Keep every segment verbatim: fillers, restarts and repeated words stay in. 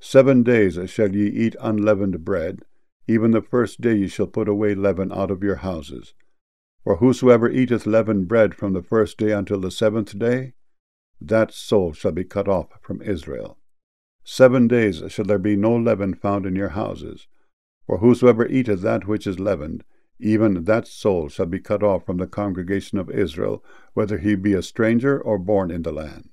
Seven days shall ye eat unleavened bread, even the first day ye shall put away leaven out of your houses. For whosoever eateth leavened bread from the first day until the seventh day, that soul shall be cut off from Israel. Seven days shall there be no leaven found in your houses. For whosoever eateth that which is leavened, even that soul shall be cut off from the congregation of Israel, whether he be a stranger or born in the land.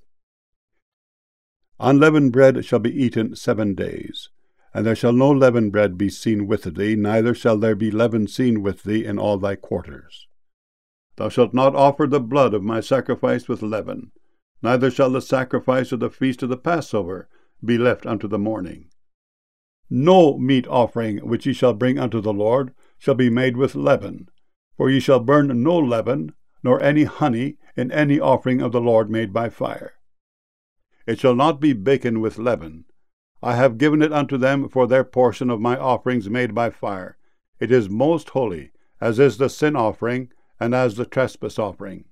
Unleavened bread shall be eaten seven days, and there shall no leavened bread be seen with thee, neither shall there be leaven seen with thee in all thy quarters. Thou shalt not offer the blood of my sacrifice with leaven, neither shall the sacrifice of the feast of the Passover be left unto the morning. No meat offering which ye shall bring unto the Lord shall be made with leaven, for ye shall burn no leaven, nor any honey in any offering of the Lord made by fire. It shall not be baken with leaven. I have given it unto them for their portion of my offerings made by fire. It is most holy, as is the sin offering, and as the trespass offering.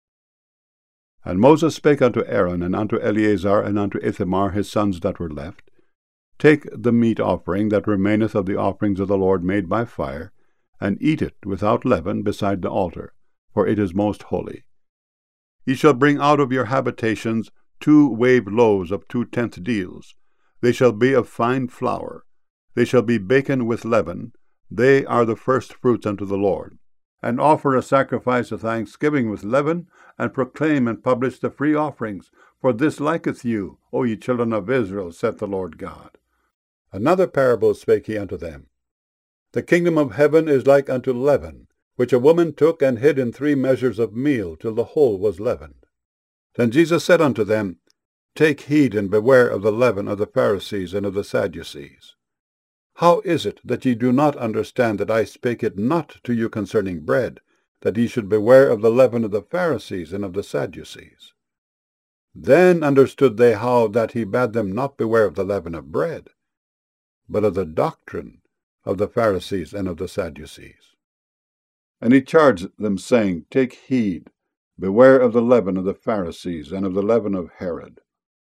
And Moses spake unto Aaron, and unto Eleazar, and unto Ithamar his sons that were left, Take the meat offering that remaineth of the offerings of the Lord made by fire, and eat it without leaven beside the altar, for it is most holy. Ye shall bring out of your habitations two waved loaves of two tenth deals. They shall be of fine flour. They shall be baken with leaven. They are the first fruits unto the Lord. And offer a sacrifice of thanksgiving with leaven, and proclaim and publish the free offerings. For this liketh you, O ye children of Israel, saith the Lord God. Another parable spake he unto them. The kingdom of heaven is like unto leaven, which a woman took and hid in three measures of meal, till the whole was leavened. Then Jesus said unto them, Take heed and beware of the leaven of the Pharisees and of the Sadducees. How is it that ye do not understand that I spake it not to you concerning bread, that ye should beware of the leaven of the Pharisees and of the Sadducees? Then understood they how that he bade them not beware of the leaven of bread, but of the doctrine of the Pharisees and of the Sadducees. And he charged them, saying, Take heed, beware of the leaven of the Pharisees and of the leaven of Herod.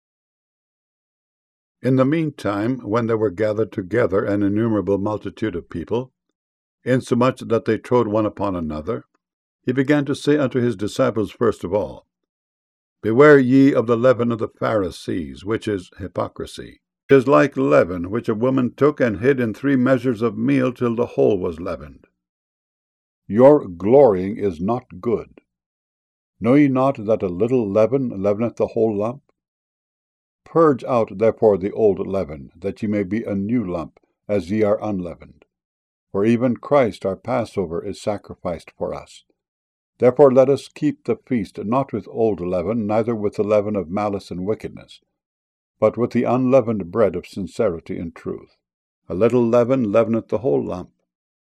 In the meantime, when there were gathered together an innumerable multitude of people, insomuch that they trode one upon another, he began to say unto his disciples first of all, Beware ye of the leaven of the Pharisees, which is hypocrisy. It is like leaven, which a woman took and hid in three measures of meal till the whole was leavened. Your glorying is not good. Know ye not that a little leaven leaveneth the whole lump? Purge out therefore the old leaven, that ye may be a new lump, as ye are unleavened. For even Christ our Passover is sacrificed for us. Therefore let us keep the feast not with old leaven, neither with the leaven of malice and wickedness, but with the unleavened bread of sincerity and truth. A little leaven leaveneth the whole lump.